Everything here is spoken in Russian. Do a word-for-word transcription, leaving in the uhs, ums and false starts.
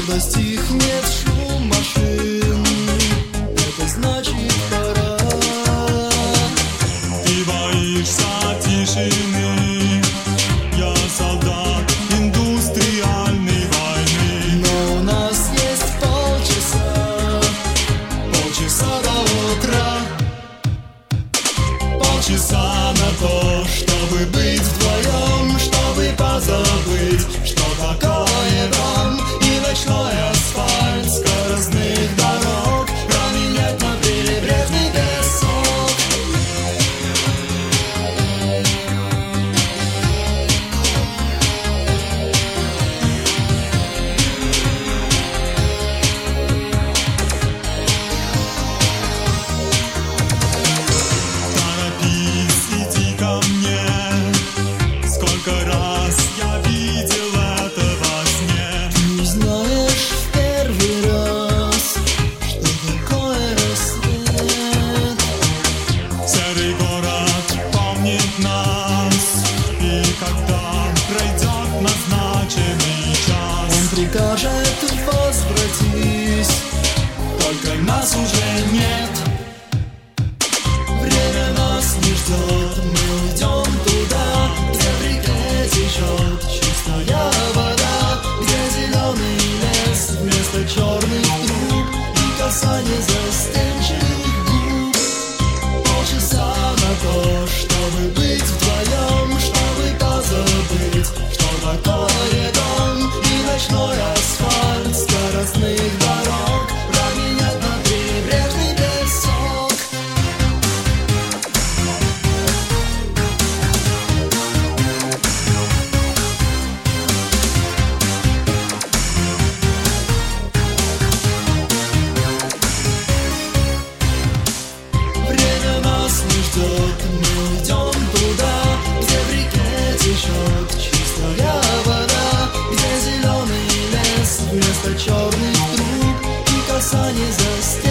когда стихнет шум машин, это значит пора. Ты боишься тишины, я солдат индустриальной войны. Но у нас есть полчаса, полчаса до утра, Полчаса на то, чтобы быть вдвоем, чтобы позабыть, что такое дом и ночной асфальт скоростных дорог, променять на прибрежный песок. Торопись, иди ко мне, сколько раз я видел это во сне. не знаешь в первый раз, что такое рассвет. Серый город помнит нас, и когда пройдет назначенный час, Он прикажет: возвратись, только нас уже нет. время нас не ждет, мы уйдем туда, где в реке течет чистая вода, где зеленый лес вместо черных труб и касание застенчивых губ. Полчаса на то, чтобы быть вдвоем, чтобы позабыть, что такое дом и ночной асфальт скоростных дорог, променять на прибрежный песок. Время нас не ждет, мы уйдем туда, где в реке течет чистая вода, где зеленый лес вместо черных труб и касание застенчивых